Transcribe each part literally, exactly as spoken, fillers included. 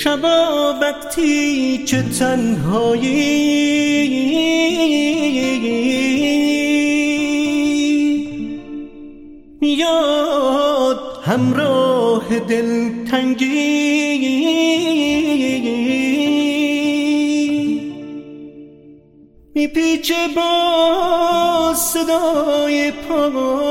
شبا وقتی که تنهایی میاد همراه دلتنگی، میپیچه با صدای پا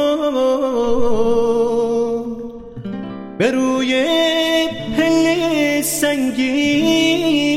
به روی پله سنگی.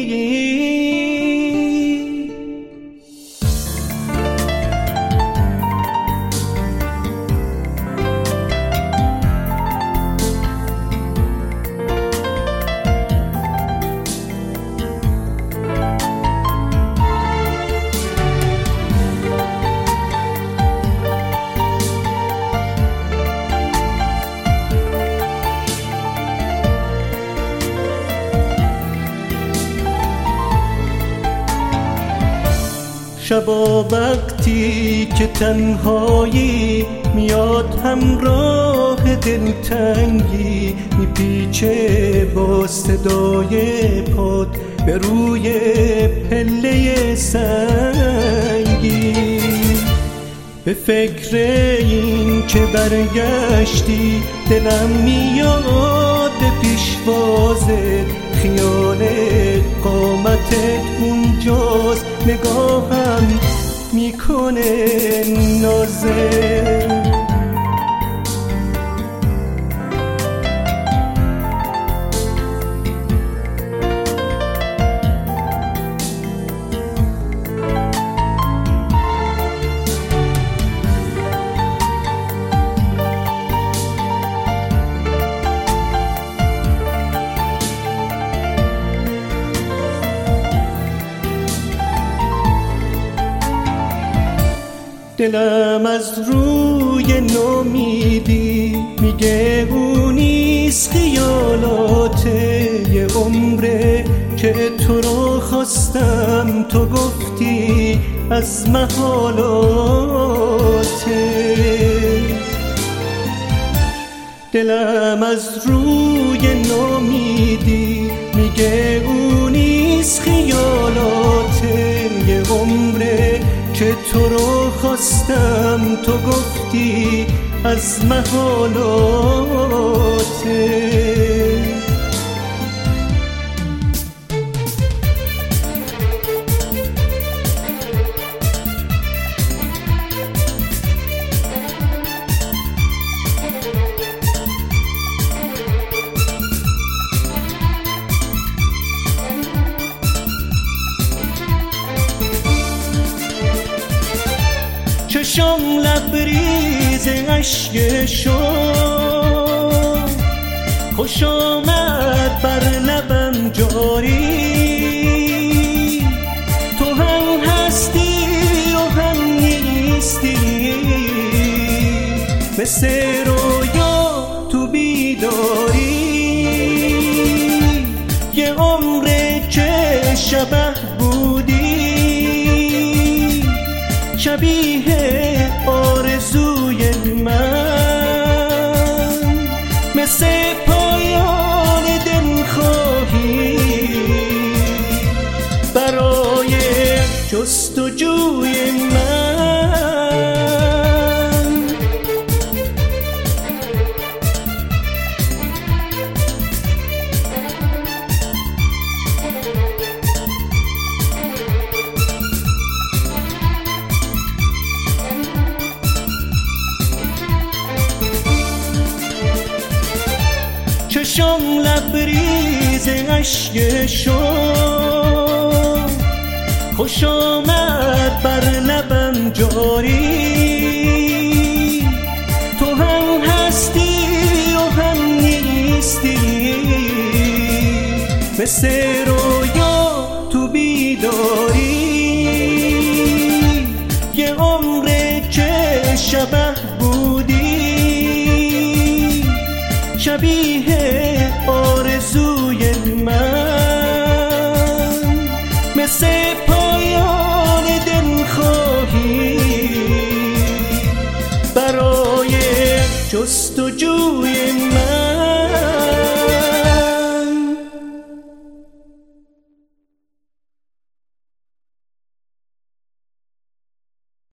شبا وقتی که تنهایی میاد همراه دلتنگی، میپیچه با صدای پاد به روی پله سنگی. به فکر این که برگشتی دلم میاد پیشوازت، خیال قامتت اونجاست، نگاهم میکنه نازه. دلم از روی نومیدی میگه اون نیست، خیالاته یه عمره که تو رو خواستم، تو گفتی از محالاته. دلم از روی نومیدی میگه اون نیست، خیالاته یه عمره که تو رو خواستم، تو گفتی از محالاته. چشم لبریز اشک شد، خوش آمد بر لبم جاری. تو هم هستی و هم نیستی، مثل رویا تو بیداری. یه عمره که شبه بودی، شبیه آرزوی من، مثل پایان دلخواهی برای جستجوی من. چشم لبریز اشک شد، خوش آمد بر لبم جاری. تو هم هستی و هم نیستی، مثل رویا تو بیداری. یه عمره که شب